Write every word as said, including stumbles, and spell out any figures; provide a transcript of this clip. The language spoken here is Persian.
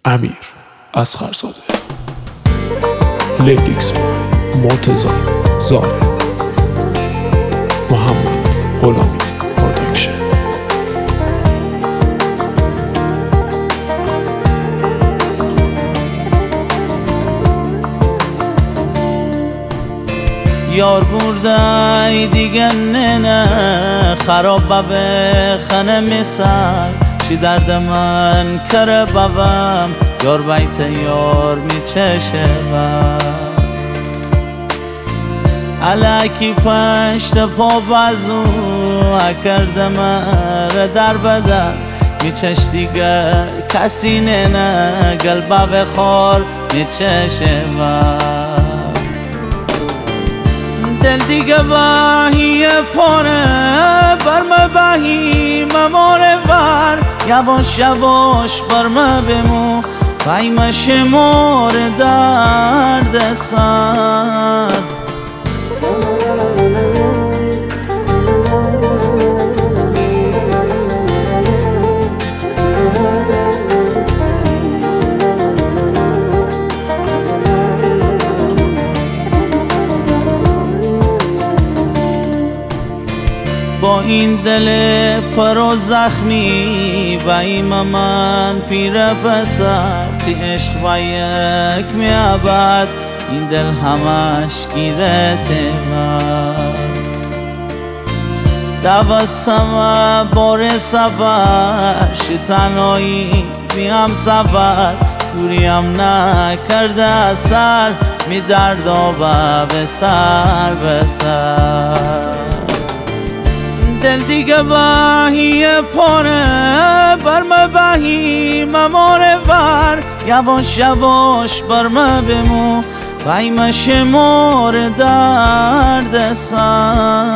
امیر اصغرزاده. لیریکس مرتضی زاهد. محمد غلامی پروداکشن. یار بردای دیگه نه خراب به خانه مثال چی درد من کره بابم یار بیت یار میچشه و علاکی پشت پا بازو کردم را در بدن میچش دیگه کسی نه قلبه به خار میچشه و دل دیگه باهی پاره برم باهی مماره ور یواش یواش برم بمو قایم شمار درد سر با این دل پر و زخمی و این من پیر پسر تی عشق و یک میابد این دل همش گیرت من دوستم بار سفر شتنایی بیم سفر دوریم نکرده اثر می درد و به سر به سر دل دیگه باهی پاره برم باهی مماره ور یواش یواش برم بمو قایم شمار درد سر